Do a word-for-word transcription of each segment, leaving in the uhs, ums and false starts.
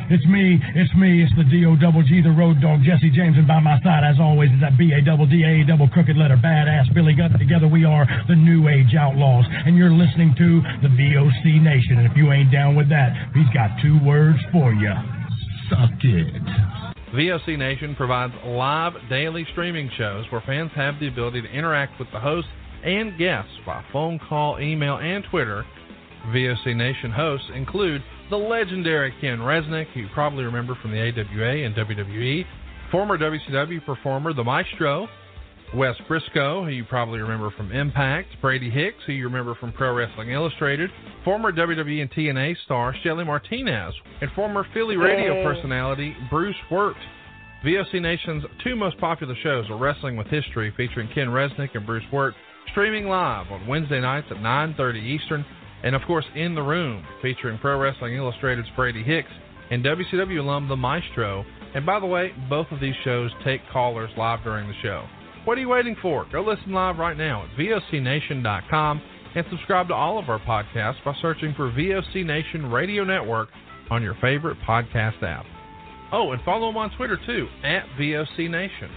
It's me, it's me, it's the D O double G, the road dog, Jesse James, and by my side, as always, is that B A double D A double crooked letter badass Billy Gunn. Together we are the New Age Outlaws, and you're listening to the V O C Nation. And if you ain't down with that, he's got two words for you. Suck it. V O C Nation provides live daily streaming shows where fans have the ability to interact with the hosts and guests by phone call, email, and Twitter. V O C Nation hosts include the legendary Ken Resnick, who you probably remember from the A W A and W W E, former W C W performer The Maestro, Wes Briscoe, who you probably remember from Impact, Brady Hicks, who you remember from Pro Wrestling Illustrated, former W W E and T N A star Shelly Martinez, and former Philly radio hey. personality Bruce Wirt. V O C Nation's two most popular shows are Wrestling with History, featuring Ken Resnick and Bruce Wirt, streaming live on Wednesday nights at nine thirty Eastern, and of course In the Room, featuring Pro Wrestling Illustrated's Brady Hicks and W C W alum The Maestro. And by the way, both of these shows take callers live during the show. What are you waiting for? Go listen live right now at V O C nation dot com and subscribe to all of our podcasts by searching for V O C Nation Radio Network on your favorite podcast app. Oh, and follow them on Twitter too, at V O C Nation.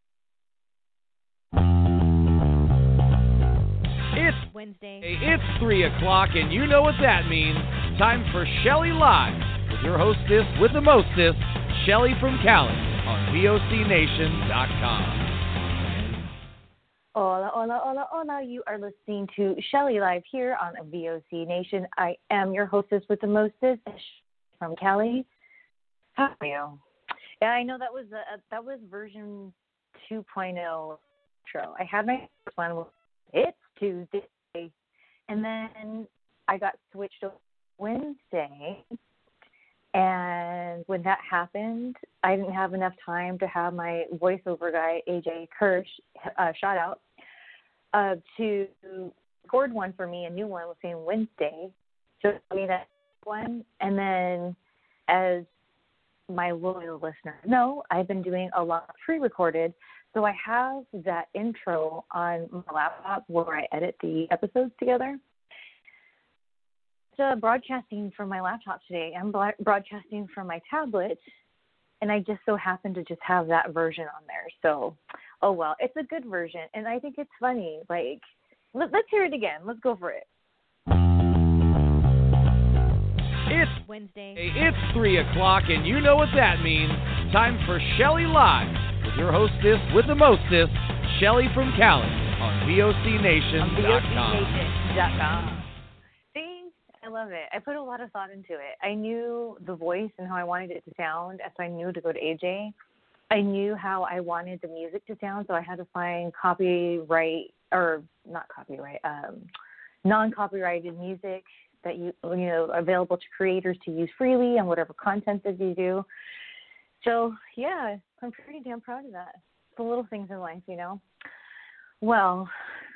It's Wednesday. It's three o'clock, and you know what that means. Time for Shelly Live with your hostess with the mostest, Shelly from Cali, on V O C nation dot com. Hola, hola, hola, hola. You are listening to Shelly Live here on V O C Nation. I am your hostess with the mostest, from Cali. How are you? Yeah, I know that was a, that was version two point oh intro. I had my first one with It's Tuesday, and then I got switched to Wednesday. And when that happened, I didn't have enough time to have my voiceover guy, A J Kirsch, uh, shout out, uh, to record one for me, a new one was saying Wednesday. So I mean that one. And then as my loyal listeners know, I've been doing a lot of pre-recorded. So I have that intro on my laptop where I edit the episodes together. Uh, broadcasting from my laptop today. I'm broadcasting from my tablet, and I just so happen to just have that version on there. So, oh well, it's a good version, and I think it's funny. Like, let, let's hear it again. Let's go for it. It's Wednesday. It's three o'clock, and you know what that means. Time for Shelly Live with your hostess with the mostest, Shelly from Cali, on V O C nation dot com. V O C nation dot com. I love it. I put a lot of thought into it. I knew the voice and how I wanted it to sound, so I knew to go to A J. I knew how I wanted the music to sound, so I had to find copyright, or not copyright, um, non-copyrighted music that you you know available to creators to use freely and whatever content that you do. So yeah, I'm pretty damn proud of that. The little things in life, you know. Well,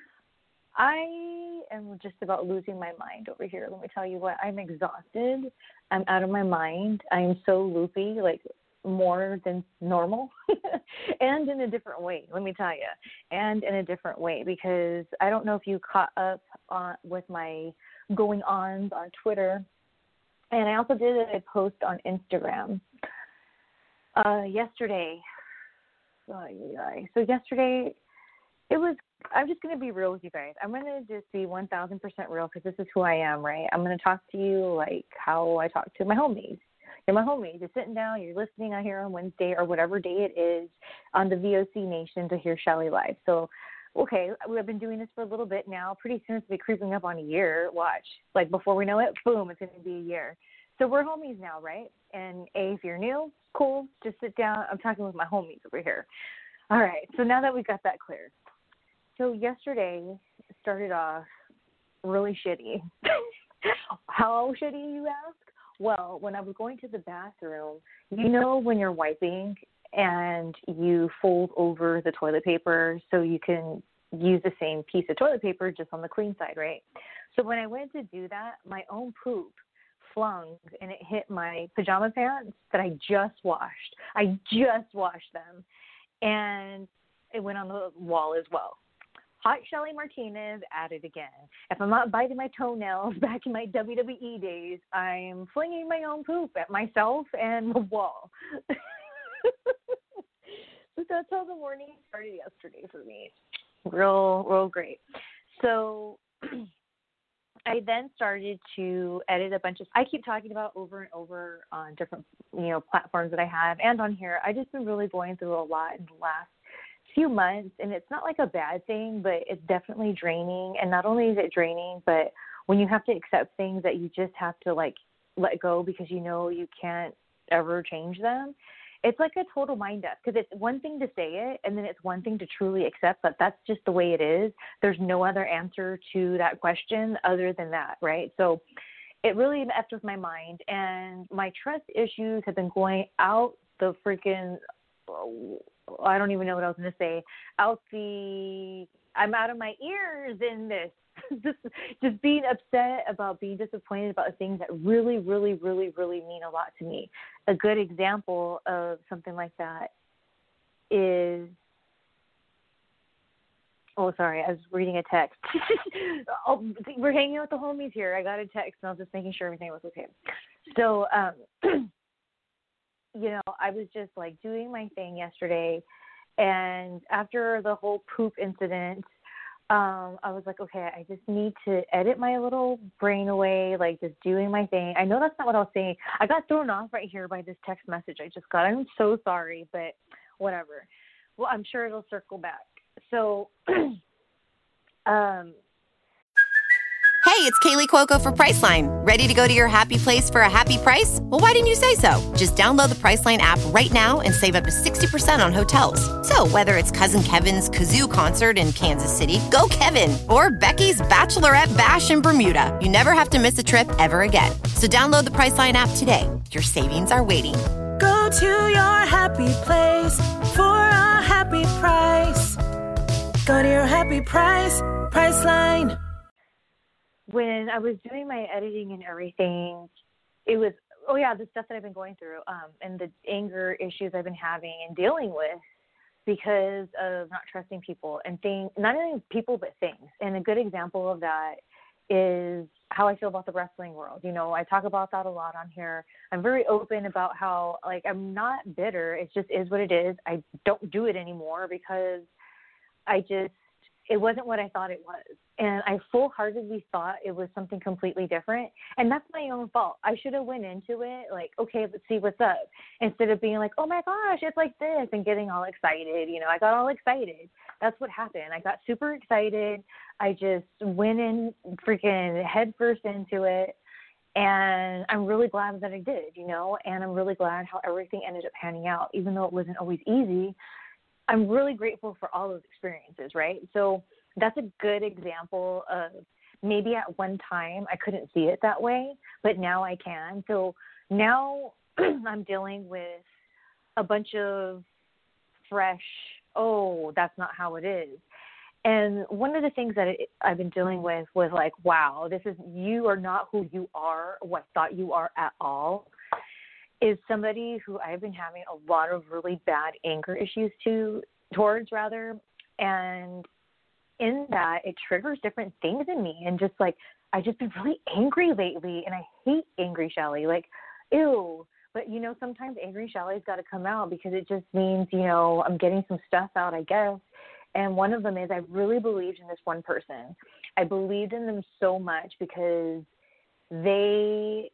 I am just about losing my mind over here. Let me tell you what, I'm exhausted. I'm out of my mind. I am so loopy, like more than normal, and in a different way, let me tell you, and in a different way, because I don't know if you caught up on, with my going-ons on Twitter, and I also did a post on Instagram uh, yesterday. Oh, yeah. So yesterday, it was, I'm just going to be real with you guys. I'm going to just be one thousand percent real because this is who I am, right? I'm going to talk to you like how I talk to my homies. You're my homies. You're sitting down, you're listening out here on Wednesday or whatever day it is on the V O C Nation to hear Shelly Live. So, okay, we've been doing this for a little bit now. Pretty soon it's going to be creeping up on a year. Watch. Like before we know it, boom, it's going to be a year. So we're homies now, right? And A, if you're new, cool, just sit down. I'm talking with my homies over here. All right, so now that we got that clear. So yesterday started off really shitty. How shitty, you ask? Well, when I was going to the bathroom, you know when you're wiping and you fold over the toilet paper so you can use the same piece of toilet paper just on the clean side, right? So when I went to do that, my own poop flung and it hit my pajama pants that I just washed. I just washed them. And it went on the wall as well. Hot Shelly Martinez at it again. If I'm not biting my toenails back in my W W E days, I'm flinging my own poop at myself and the wall. So that's how the morning started yesterday for me. Real, real great. So I then started to edit a bunch of, I keep talking about over and over on different, you know, platforms that I have and on here. I just been really going through a lot in the last few months, and it's not like a bad thing, but it's definitely draining. And not only is it draining, but when you have to accept things that you just have to like let go because you know you can't ever change them, it's like a total mind up, because it's one thing to say it, and then it's one thing to truly accept that that's just the way it is. There's no other answer to that question other than that, right? So it really messed with my mind, and my trust issues have been going out the freaking, I don't even know what I was going to say, out the, I'm out of my ears in this. just, just being upset about being disappointed about things that really, really, really, really mean a lot to me. A good example of something like that is, oh, sorry, I was reading a text. oh, we're hanging out with the homies here. I got a text, and I was just making sure everything was okay. So, um, you know, I was just like doing my thing yesterday, and after the whole poop incident, um, I was like, okay, I just need to edit my little brain away, like just doing my thing. I know that's not what I was saying. I got thrown off right here by this text message I just got. I'm so sorry, but whatever. Well, I'm sure it'll circle back. So, um, Hey, it's Kaylee Cuoco for Priceline. Ready to go to your happy place for a happy price? Well, why didn't you say so? Just download the Priceline app right now and save up to sixty percent on hotels. So whether it's Cousin Kevin's Kazoo Concert in Kansas City, go Kevin, or Becky's Bachelorette Bash in Bermuda, you never have to miss a trip ever again. So download the Priceline app today. Your savings are waiting. Go to your happy place for a happy price. Go to your happy price, Priceline. When I was doing my editing and everything, it was, oh yeah, the stuff that I've been going through, um, and the anger issues I've been having and dealing with because of not trusting people and things, not only people, but things. And a good example of that is how I feel about the wrestling world. You know, I talk about that a lot on here. I'm very open about how, like, I'm not bitter. It just is what it is. I don't do it anymore because I just, it wasn't what I thought it was. And I full-heartedly thought it was something completely different. And that's my own fault. I should have went into it like, okay, let's see what's up. Instead of being like, oh my gosh, it's like this, and getting all excited. You know, I got all excited. That's what happened. I got super excited. I just went in freaking head first into it. And I'm really glad that I did, you know, and I'm really glad how everything ended up panning out, even though it wasn't always easy. I'm really grateful for all those experiences, right? So that's a good example of maybe at one time I couldn't see it that way, but now I can. So now I'm dealing with a bunch of fresh, oh, that's not how it is. And one of the things that it, I've been dealing with was like, wow, this is, you are not who you are, or what I thought you are at all, is somebody who I've been having a lot of really bad anger issues to, towards rather. And in that, it triggers different things in me. And just like, I've just been really angry lately, and I hate angry Shelly. Like, ew. But, you know, sometimes angry Shelly's got to come out because it just means, you know, I'm getting some stuff out, I guess. And one of them is I really believed in this one person. I believed in them so much because they,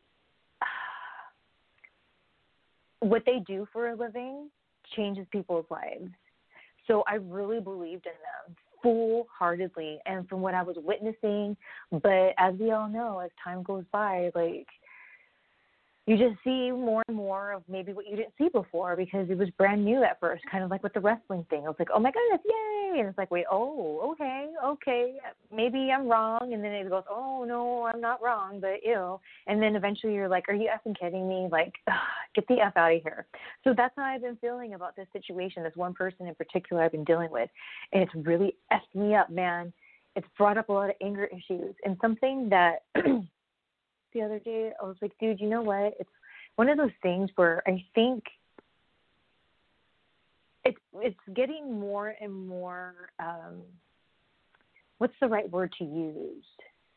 what they do for a living changes people's lives. So I really believed in them full-heartedly, and from what I was witnessing. But as we all know, as time goes by, like, you just see more and more of maybe what you didn't see before because it was brand new at first, kind of like with the wrestling thing. I was like, oh my goodness, yay! And it's like, wait, oh, okay, okay, maybe I'm wrong. And then it goes, oh no, I'm not wrong, but ew. And then eventually you're like, are you effing kidding me? Like, ugh, get the F out of here. So that's how I've been feeling about this situation, this one person in particular I've been dealing with. And it's really effed me up, man. It's brought up a lot of anger issues. And something that the other day, I was like, dude, you know what? It's one of those things where I think it's it's getting more and more um, what's the right word to use?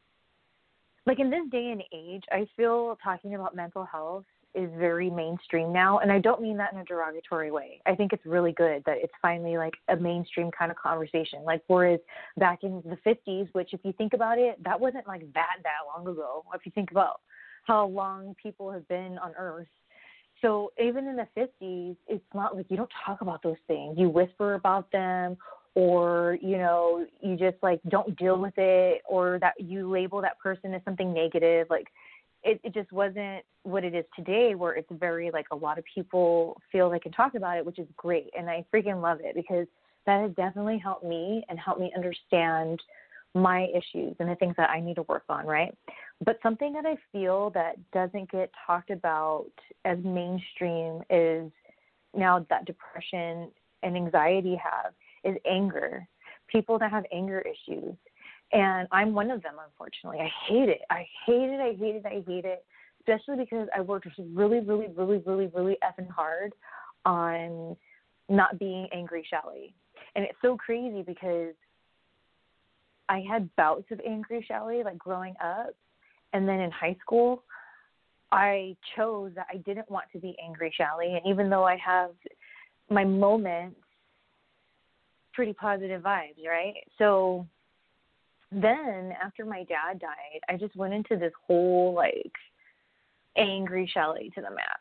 Like in this day and age, I feel talking about mental health is very mainstream now. And I don't mean that in a derogatory way. I think it's really good that it's finally like a mainstream kind of conversation. Like whereas back in the fifties, which if you think about it, that wasn't like that, that long ago. If you think about how long people have been on Earth. So even in the fifties, it's not like you don't talk about those things. You whisper about them, or, you know, you just like don't deal with it, or that you label that person as something negative. Like it, it just wasn't what it is today, where it's very like a lot of people feel they can talk about it, which is great. And I freaking love it because that has definitely helped me and helped me understand my issues and the things that I need to work on, right? But something that I feel that doesn't get talked about as mainstream is now that depression and anxiety have is anger. People that have anger issues. And I'm one of them, unfortunately. I hate it. I hate it. I hate it. I hate it. Especially because I worked really, really, really, really, really effing hard on not being angry Shelly. And it's so crazy because I had bouts of angry Shelly, like growing up. And then in high school, I chose that I didn't want to be angry Shelly. And even though I have my moments, pretty positive vibes, right? So then after my dad died, I just went into this whole like angry Shelly to the max.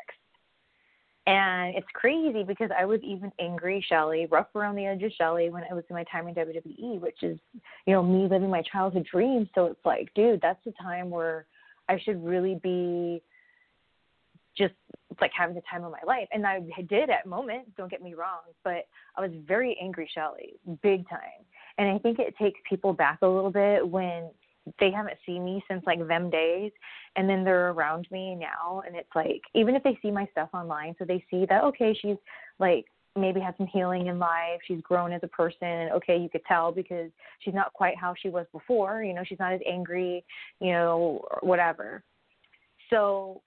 And it's crazy because I was even angry Shelly, rough around the edges Shelly when I was in my time in W W E, which is, you know, me living my childhood dreams. So it's like, dude, that's the time where I should really be just like having the time of my life. And I did at moments, don't get me wrong, but I was very angry Shelly, big time. And I think it takes people back a little bit when they haven't seen me since like them days, and then they're around me now, and it's like, even if they see my stuff online, so they see that, okay, she's like maybe had some healing in life, she's grown as a person, and okay, you could tell because she's not quite how she was before, you know, she's not as angry, you know, or whatever. So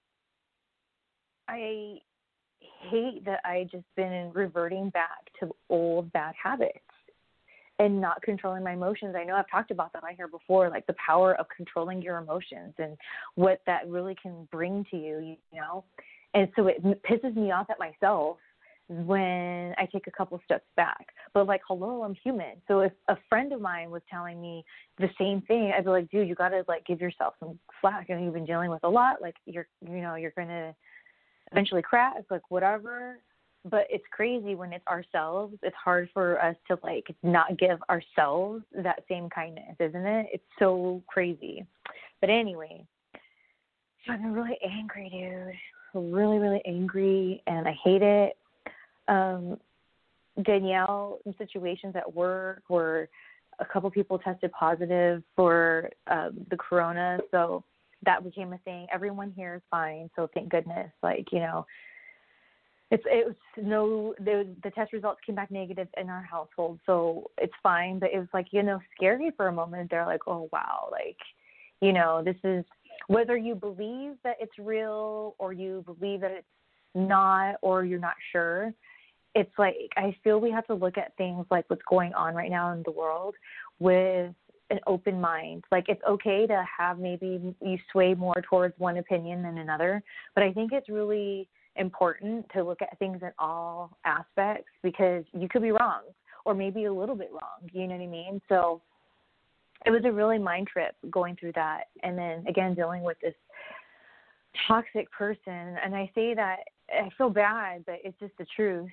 I hate that I just been reverting back to old bad habits and not controlling my emotions. I know I've talked about that on here before, like the power of controlling your emotions and what that really can bring to you, you know? And so it pisses me off at myself when I take a couple steps back. But like, hello, I'm human. So if a friend of mine was telling me the same thing, I'd be like, dude, you got to like give yourself some slack. And you've been dealing with a lot. Like you're, you know, you're going to eventually crack, like whatever. But it's crazy when it's ourselves. It's hard for us to like not give ourselves that same kindness, isn't it? It's so crazy. But anyway, so I'm really angry, dude. Really, really angry, and I hate it. Um, Danielle, in situations at work where a couple people tested positive for um, the corona, so that became a thing. Everyone here is fine, so thank goodness. Like, you know, It's it was no the the test results came back negative in our household, so it's fine. But it was like, you know, scary for a moment. They're like, oh wow, like, you know, this is whether you believe that it's real or you believe that it's not or you're not sure. It's like I feel we have to look at things like what's going on right now in the world with an open mind. Like it's okay to have maybe you sway more towards one opinion than another, but I think it's really important to look at things in all aspects because you could be wrong or maybe a little bit wrong, you know what I mean? So it was a really mind trip going through that. And then again, dealing with this toxic person. And I say that I feel bad, but it's just the truth.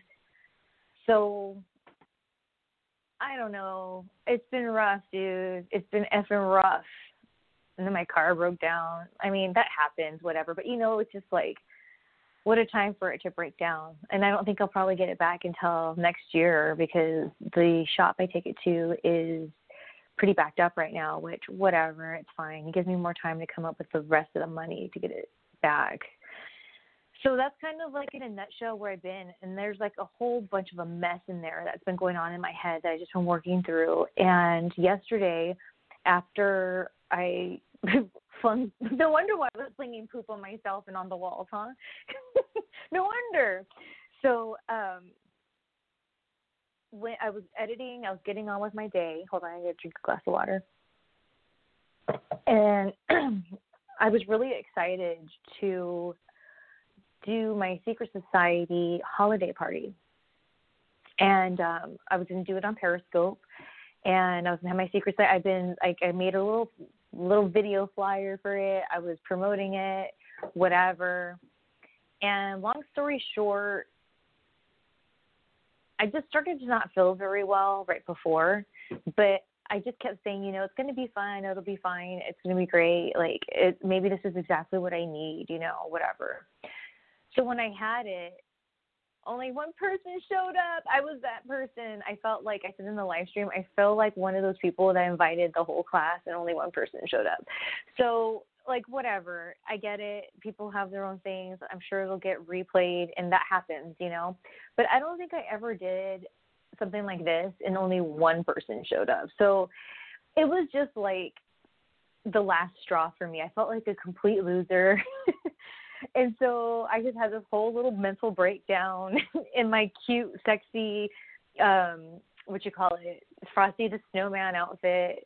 So I don't know. It's been rough, dude. It's been effing rough. And then my car broke down. I mean, that happens, whatever. But, you know, it's just like, what a time for it to break down. And I don't think I'll probably get it back until next year because the shop I take it to is pretty backed up right now, which whatever, it's fine. It gives me more time to come up with the rest of the money to get it back. So that's kind of like in a nutshell where I've been. And there's like a whole bunch of a mess in there that's been going on in my head that I just been working through. And yesterday, after I flung, no wonder why I was flinging poop on myself and on the walls, huh? No wonder. So um, when I was editing, I was getting on with my day. Hold on, I gotta drink a glass of water. And I was really excited to do my Secret Society holiday party. And um, I was going to do it on Periscope. And I was going to have my Secret Society. I've been, like, I made a little little video flyer for it. I was promoting it, whatever. And long story short, I just started to not feel very well right before. But I just kept saying, you know, it's going to be fun. It'll be fine. It's going to be great. Like, it, maybe this is exactly what I need, you know, whatever. So when I had it, only one person showed up. I was that person. I felt like, I said in the live stream, I felt like one of those people that invited the whole class and only one person showed up. So, like, whatever. I get it. People have their own things. I'm sure it'll get replayed, and that happens, you know. But I don't think I ever did something like this and only one person showed up. So it was just like the last straw for me. I felt like a complete loser. And so I just had this whole little mental breakdown in my cute, sexy, um, what you call it, Frosty the Snowman outfit.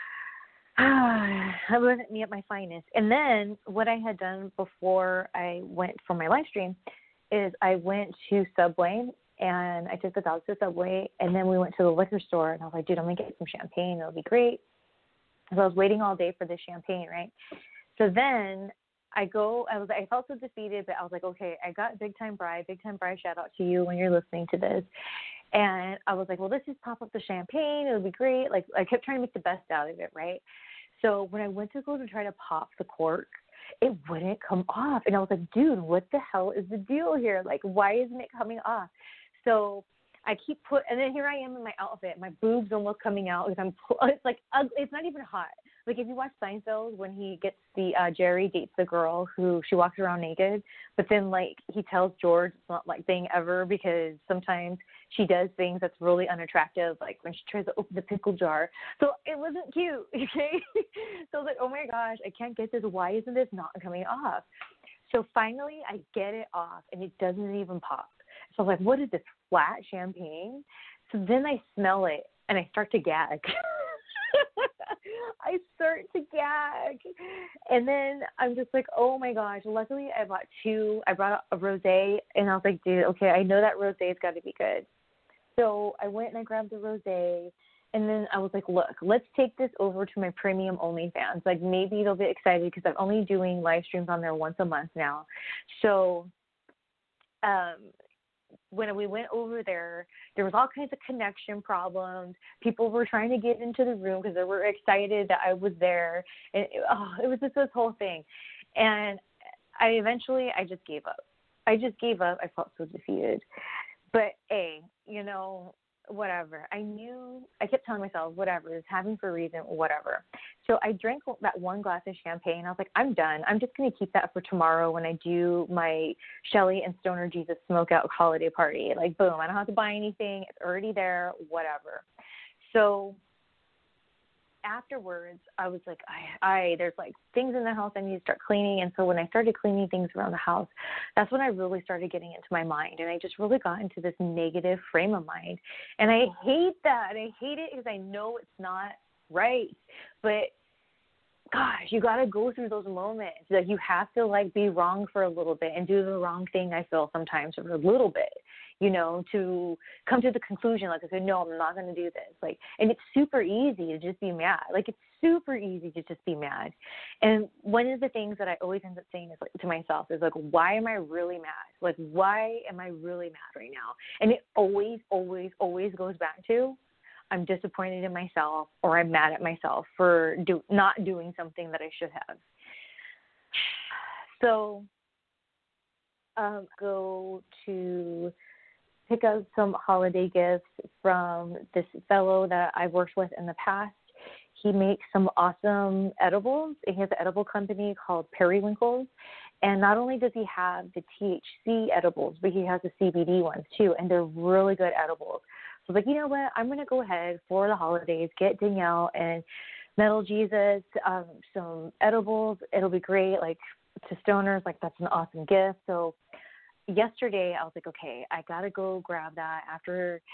I wasn't me at my finest. And then what I had done before I went for my live stream is I went to Subway, and I took the dogs to Subway, and then we went to the liquor store, and I was like, dude, I'm going to get some champagne. It'll be great. So I was waiting all day for this champagne, right? So then I go, I was, I felt so defeated, but I was like, okay, I got Big Time Bride. Big Time Bride, shout out to you when you're listening to this. And I was like, well, let's just pop up the champagne. It'll be great. Like, I kept trying to make the best out of it, right? So when I went to go to try to pop the cork, it wouldn't come off. And I was like, dude, what the hell is the deal here? Like, why isn't it coming off? So I keep put, and then here I am in my outfit, my boobs almost coming out because I'm, it's like, it's not even hot. Like, if you watch Seinfeld, when he gets the, uh, Jerry dates the girl who she walks around naked, but then, like, he tells George it's not like thing ever because sometimes she does things that's really unattractive, like when she tries to open the pickle jar. So it wasn't cute, okay? So I was like, oh my gosh, I can't get this. Why isn't this not coming off? So finally I get it off, and it doesn't even pop. So I was like, what is this, flat champagne? So then I smell it, and I start to gag. I start to gag. And then I'm just like, oh my gosh. Luckily, I bought two. I brought a rosé, and I was like, dude, okay, I know that rosé's got to be good. So I went and I grabbed the rosé, and then I was like, look, let's take this over to my premium OnlyFans. Like, maybe they'll be excited because I'm only doing live streams on there once a month now. So um, when we went over there, there was all kinds of connection problems. People were trying to get into the room because they were excited that I was there. And it, oh, it was just this whole thing. And I eventually, I just gave up. I just gave up. I felt so defeated. But, A, you know, whatever. I knew, I kept telling myself, whatever, it's happening for a reason, whatever. So I drank that one glass of champagne. I was like, I'm done. I'm just going to keep that for tomorrow when I do my Shelly and Stoner Jesus Smokeout holiday party. Like, boom, I don't have to buy anything. It's already there, whatever. So afterwards, I was like, I, I, there's like things in the house I need to start cleaning. And so when I started cleaning things around the house, that's when I really started getting into my mind. And I just really got into this negative frame of mind. And I hate that. And I hate it because I know it's not right. But gosh, you got to go through those moments. Like, you have to like be wrong for a little bit and do the wrong thing, I feel sometimes, for a little bit, you know, to come to the conclusion, like, I said, no, I'm not going to do this. Like, and it's super easy to just be mad. Like, it's super easy to just be mad. And one of the things that I always end up saying is, like, to myself is, like, why am I really mad? Like, why am I really mad right now? And it always, always, always goes back to, I'm disappointed in myself, or I'm mad at myself for do, not doing something that I should have. So um, go to pick up some holiday gifts from this fellow that I've worked with in the past. He makes some awesome edibles. He has an edible company called Periwinkles. And not only does he have the T H C edibles, but he has the C B D ones too, and they're really good edibles. So I was like, you know what, I'm going to go ahead for the holidays, get Danielle and Metal Jesus um, some edibles. It'll be great, like, to stoners, like, that's an awesome gift. So yesterday I was like, okay, I got to go grab that after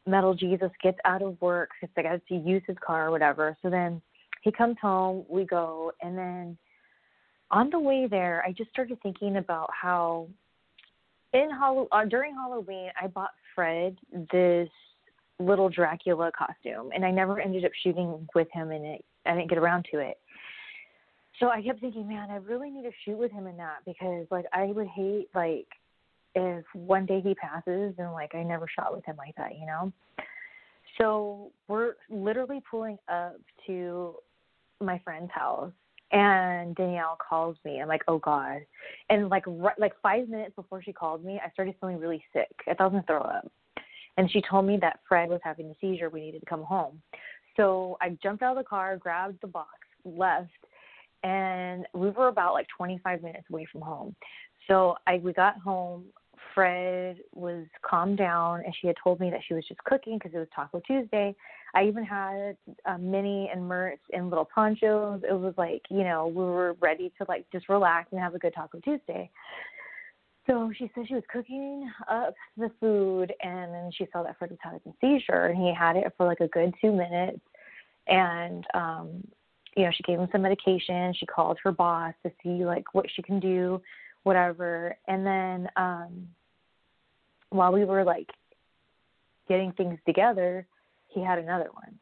Metal Jesus gets out of work because I got to use his car or whatever. So then he comes home, we go, and then on the way there, I just started thinking about how in Hall- uh, during Halloween, I bought Fred this little Dracula costume, and I never ended up shooting with him in it. I didn't get around to it. So I kept thinking, man, I really need to shoot with him in that because, like, I would hate, like, if one day he passes and, like, I never shot with him like that, you know? So we're literally pulling up to my friend's house, and Danielle calls me. I'm like, oh, God. And, like, right, like five minutes before she called me, I started feeling really sick. I thought I was going to throw up. And she told me that Fred was having a seizure. We needed to come home. So I jumped out of the car, grabbed the box, left, and we were about like twenty-five minutes away from home. So I we got home. Fred was calmed down, and she had told me that she was just cooking because it was Taco Tuesday. I even had uh, Minnie and Mertz in little ponchos. It was like, you know, we were ready to like just relax and have a good Taco Tuesday. So she said she was cooking up the food, and then she saw that Fred was having a seizure, and he had it for like a good two minutes. And, um, you know, she gave him some medication. She called her boss to see, like, what she can do, whatever. And then um, while we were, like, getting things together, he had another one.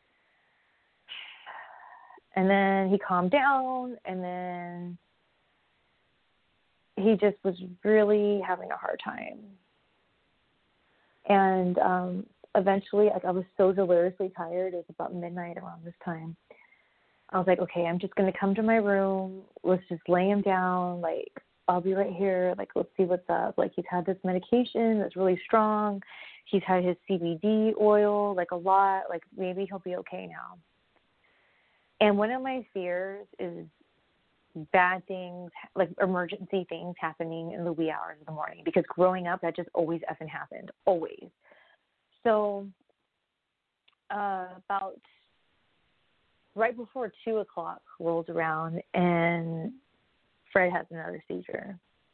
And then he calmed down, and then he just was really having a hard time. And um, eventually, like, I was so deliriously tired. It was about midnight around this time. I was like, okay, I'm just going to come to my room. Let's just lay him down. Like, I'll be right here. Like, let's see what's up. Like, he's had this medication that's really strong. He's had his C B D oil, like, a lot. Like, maybe he'll be okay now. And one of my fears is bad things, like emergency things happening in the wee hours of the morning, because growing up, that just always effing happened, always. So uh, about right before two o'clock rolls around, and Fred has another seizure.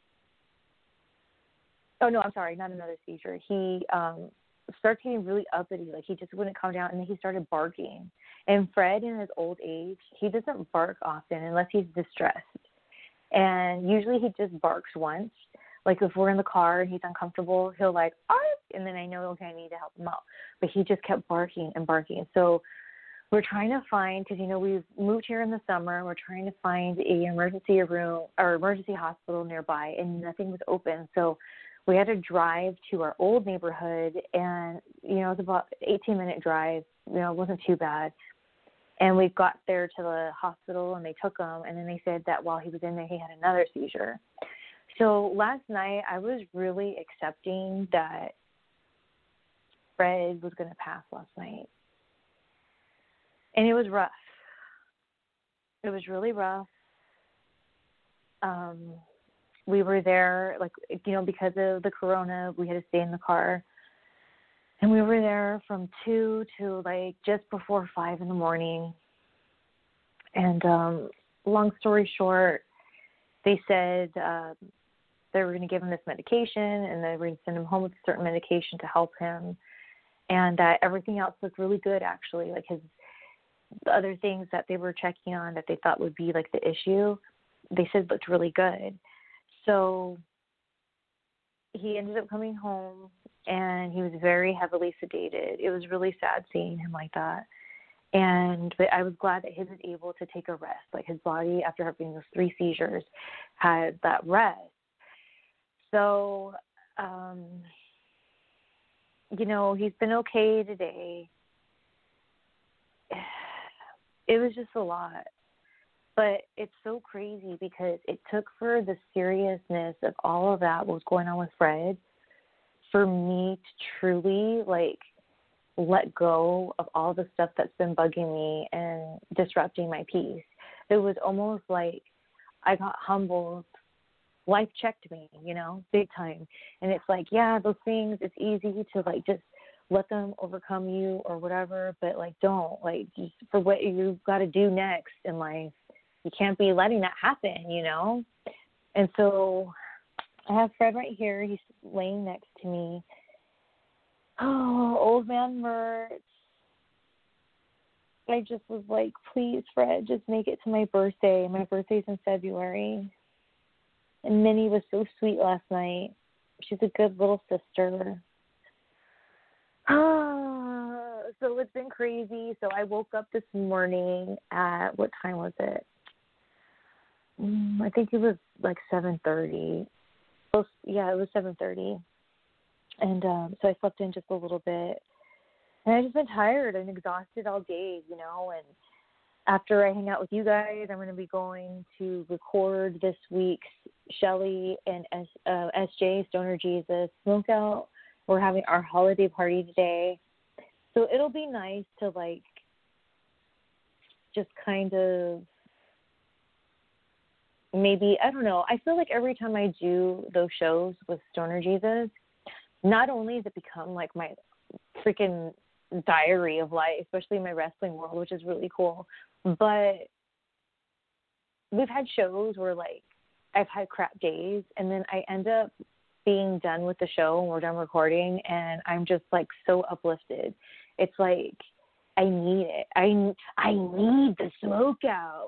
Oh, no, I'm sorry, not another seizure. He um, starts getting really uppity, like he just wouldn't calm down, and then he started barking. And Fred, in his old age, he doesn't bark often unless he's distressed. And usually he just barks once. Like if we're in the car and he's uncomfortable, he'll like, arf, and then I know, okay, I need to help him out. But he just kept barking and barking. So we're trying to find, because, you know, we've moved here in the summer, we're trying to find a emergency room or emergency hospital nearby, and nothing was open. So we had to drive to our old neighborhood, and, you know, it was about an eighteen-minute drive. You know, it wasn't too bad. And we got there to the hospital, and they took him, and then they said that while he was in there, he had another seizure. So last night, I was really accepting that Fred was going to pass last night. And it was rough. It was really rough. Um, we were there, like, you know, because of the corona, we had to stay in the car. And we were there from two to, like, just before five in the morning. And um, long story short, they said uh, they were going to give him this medication, and they were going to send him home with a certain medication to help him. And uh, everything else looked really good, actually. Like his the other things that they were checking on that they thought would be, like, the issue, they said looked really good. So he ended up coming home, and he was very heavily sedated. It was really sad seeing him like that. And but I was glad that he was able to take a rest. Like, his body, after having those three seizures, had that rest. So, um, you know, he's been okay today. It was just a lot. But it's so crazy because it took for the seriousness of all of that, what was going on with Fred, for me to truly, like, let go of all the stuff that's been bugging me and disrupting my peace. It was almost like I got humbled. Life checked me, you know, big time. And it's like, yeah, those things, it's easy to, like, just let them overcome you or whatever, but, like, don't. Like, just for what you've got to do next in life, you can't be letting that happen, you know? And so I have Fred right here. He's laying next to me. Oh, Old Man Mert. I just was like, please, Fred, just make it to my birthday. My birthday's in February. And Minnie was so sweet last night. She's a good little sister. Ah, so it's been crazy. So I woke up this morning at, what time was it? Mm, I think it was like seven thirty. Oh, yeah, it was seven thirty. And um, so I slept in just a little bit. And I've just been tired and exhausted all day, you know. And after I hang out with you guys, I'm going to be going to record this week's Shelly and S, uh, S J Stoner Jesus Smokeout. We're having our holiday party today. So it'll be nice to, like, just kind of maybe, I don't know. I feel like every time I do those shows with Stoner Jesus, not only has it become, like, my freaking diary of life, especially in my wrestling world, which is really cool, but we've had shows where, like, I've had crap days, and then I end up being done with the show and we're done recording, and I'm just, like, so uplifted. It's like I need it. I, I need the smoke out.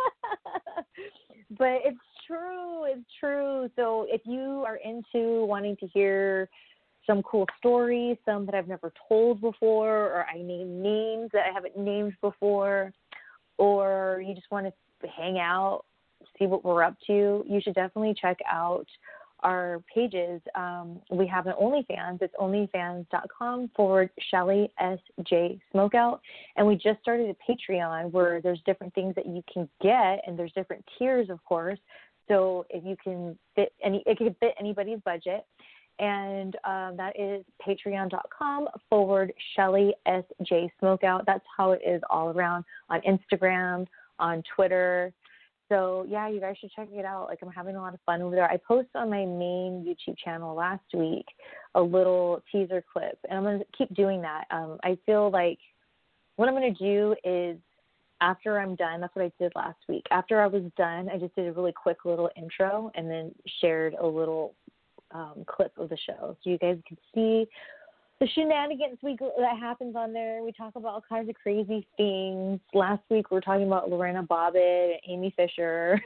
But it's true. It's true. So if you are into wanting to hear some cool stories, some that I've never told before, or I name names that I haven't named before, or you just want to hang out, see what we're up to, you should definitely check out our pages. Um, we have an OnlyFans. It's onlyfans.com forward Shelly S J Smokeout. And we just started a Patreon where there's different things that you can get, and there's different tiers, of course. So if you can fit any, it can fit anybody's budget. And um, that is patreon.com forward Shelly S J Smokeout. That's how it is all around on Instagram, on Twitter. So, yeah, you guys should check it out. Like, I'm having a lot of fun over there. I posted on my main YouTube channel last week a little teaser clip, and I'm going to keep doing that. Um, I feel like what I'm going to do is after I'm done, that's what I did last week. After I was done, I just did a really quick little intro and then shared a little um, clip of the show so you guys could see the shenanigans we go, that happens on there. We talk about all kinds of crazy things. Last week we were talking about Lorena Bobbitt and Amy Fisher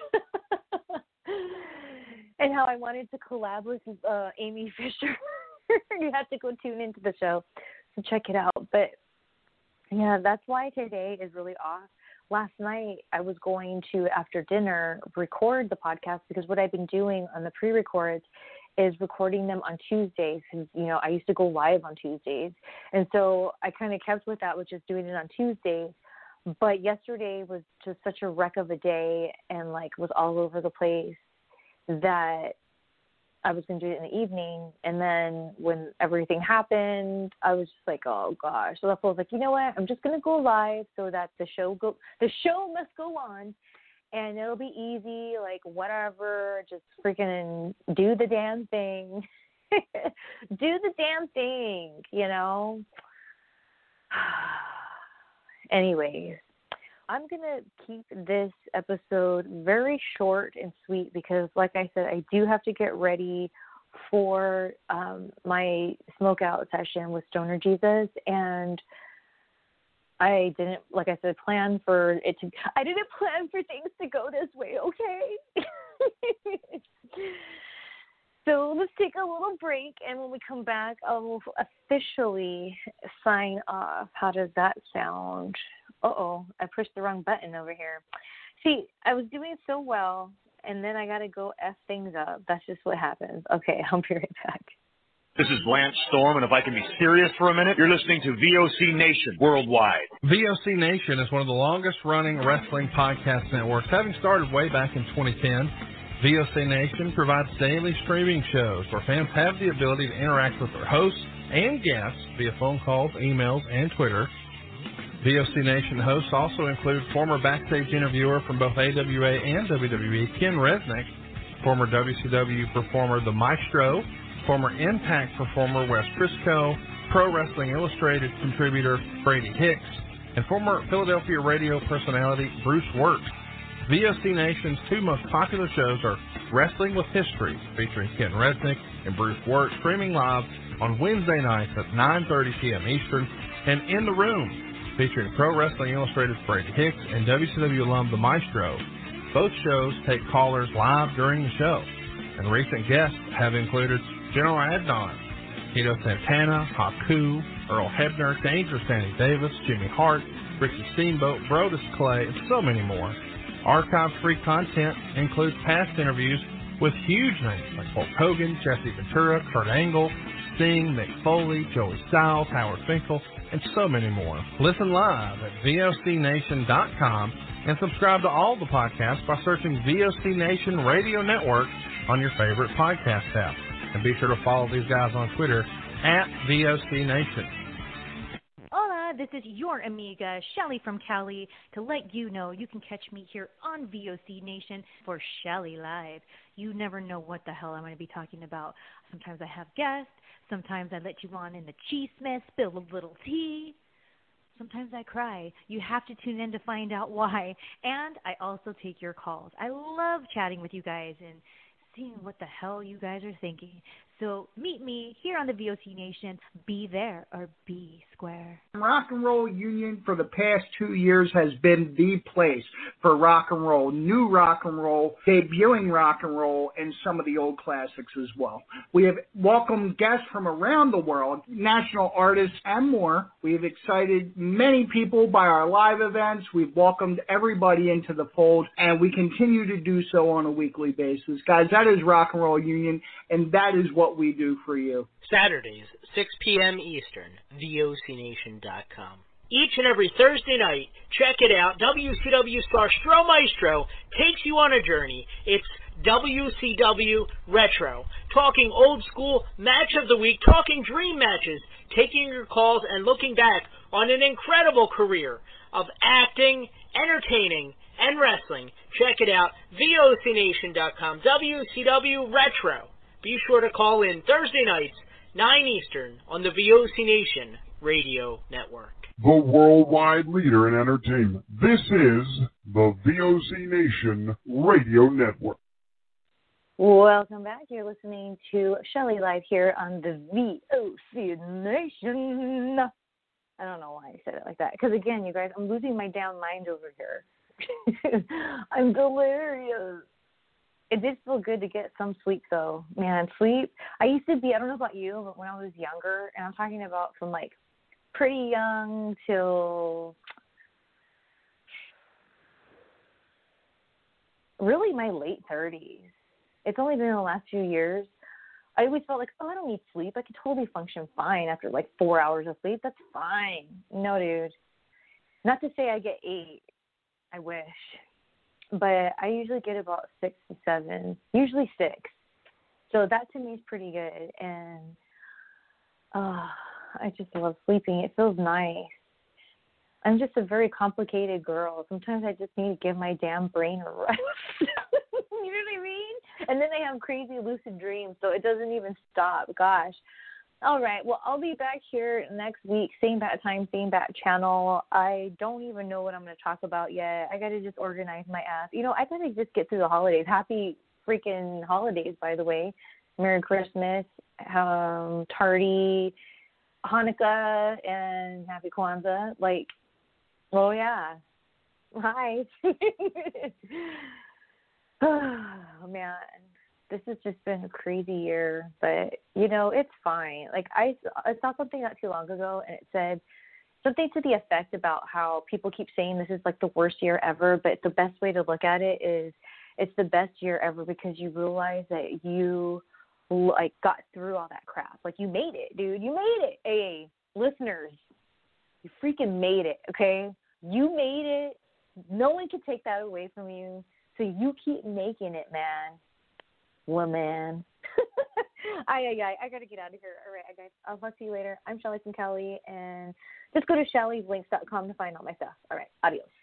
and how I wanted to collab with uh, Amy Fisher. You have to go tune into the show, so check it out. But, yeah, that's why today is really off. Last night I was going to, after dinner, record the podcast because what I've been doing on the pre-records is recording them on Tuesdays because, you know, I used to go live on Tuesdays. And so I kind of kept with that, which is doing it on Tuesdays. But yesterday was just such a wreck of a day and, like, was all over the place that I was going to do it in the evening. And then when everything happened, I was just like, oh, gosh. So I was like, you know what? I'm just going to go live so that the show go the show must go on. And it'll be easy, like, whatever, just freaking do the damn thing. Do the damn thing, you know? Anyways, I'm going to keep this episode very short and sweet because, like I said, I do have to get ready for um, my smokeout session with Stoner Jesus, and I didn't, like I said, plan for it to, I didn't plan for things to go this way, okay? So let's take a little break, and when we come back, I'll officially sign off. How does that sound? Uh-oh, I pushed the wrong button over here. See, I was doing so well, and then I got to go F things up. That's just what happens. Okay, I'll be right back. This is Lance Storm, and if I can be serious for a minute, you're listening to V O C Nation Worldwide. V O C Nation is one of the longest-running wrestling podcast networks, having started way back in twenty ten. V O C Nation provides daily streaming shows where fans have the ability to interact with their hosts and guests via phone calls, emails, and Twitter. V O C Nation hosts also include former backstage interviewer from both A W A and W W E, Ken Resnick, former W C W performer The Maestro, former Impact performer Wes Briscoe, Pro Wrestling Illustrated contributor Brady Hicks, and former Philadelphia radio personality Bruce Wirt. V O C Nation's two most popular shows are Wrestling with History, featuring Ken Resnick and Bruce Wirt, streaming live on Wednesday nights at nine thirty p.m. Eastern, and In the Room, featuring Pro Wrestling Illustrated's Brady Hicks and W C W alum The Maestro. Both shows take callers live during the show, and recent guests have included General Adnan, Tito Santana, Haku, Earl Hebner, Dangerous Danny Davis, Jimmy Hart, Ricky Steamboat, Brodus Clay, and so many more. Archive-free content includes past interviews with huge names like Hulk Hogan, Jesse Ventura, Kurt Angle, Sting, Mick Foley, Joey Styles, Howard Finkel, and so many more. Listen live at V O C Nation dot com and subscribe to all the podcasts by searching V O C Nation Radio Network on your favorite podcast app. And be sure to follow these guys on Twitter at V O C Nation. Hola, this is your amiga, Shelly from Cali, to let you know you can catch me here on V O C Nation for Shelly Live. You never know what the hell I'm going to be talking about. Sometimes I have guests. Sometimes I let you on in the cheese-mess, spill a little tea. Sometimes I cry. You have to tune in to find out why. And I also take your calls. I love chatting with you guys and seeing what the hell you guys are thinking. So meet me here on the V O C Nation. Be there or be square. Rock and Roll Union for the past two years has been the place for rock and roll, new rock and roll, debuting rock and roll, and some of the old classics as well. We have welcomed guests from around the world, national artists, and more. We have excited many people by our live events. We've welcomed everybody into the fold, and we continue to do so on a weekly basis. Guys, that is Rock and Roll Union, and that is what we do for you. Saturdays, six p.m. Eastern, V O C Nation dot com. Each and every Thursday night, check it out, W C W star Stro Maestro takes you on a journey. It's W C W Retro, talking old school, match of the week, talking dream matches, taking your calls and looking back on an incredible career of acting, entertaining, and wrestling. Check it out, V O C Nation dot com, W C W Retro. Be sure to call in Thursday nights, nine Eastern, on the V O C Nation Radio Network. The worldwide leader in entertainment. This is the V O C Nation Radio Network. Welcome back. You're listening to Shelly Live here on the V O C Nation. I don't know why I said it like that. Because, again, you guys, I'm losing my damn mind over here. I'm delirious. It did feel good to get some sleep, though. Man, sleep. I used to be, I don't know about you, but when I was younger, and I'm talking about from, like, pretty young till really my late thirties. It's only been in the last few years. I always felt like, oh, I don't need sleep. I could totally function fine after, like, four hours of sleep. That's fine. No, dude. Not to say I get eight. I wish. But I usually get about six to seven, usually six. So that to me is pretty good. And uh, I just love sleeping. It feels nice. I'm just a very complicated girl. Sometimes I just need to give my damn brain a rest. You know what I mean? And then I have crazy lucid dreams, so it doesn't even stop. Gosh. All right. Well, I'll be back here next week, same bat time, same bat channel. I don't even know what I'm going to talk about yet. I got to just organize my ass. You know, I got to just get through the holidays. Happy freaking holidays, by the way. Merry Christmas, um, tardy Hanukkah, and Happy Kwanzaa. Like, oh, yeah. Hi. Oh, man. This has just been a crazy year, but, you know, it's fine. Like, I, I saw something not too long ago, and it said something to the effect about how people keep saying this is, like, the worst year ever, but the best way to look at it is it's the best year ever because you realize that you, like, got through all that crap. Like, you made it, dude. You made it. Hey, listeners, you freaking made it, okay? You made it. No one can take that away from you, so you keep making it, man. Woman. I, I, I, I got to get out of here. All right, guys. I'll talk to you later. I'm Shelly from Cali, and just go to shelley links dot com to find all my stuff. All right, adios.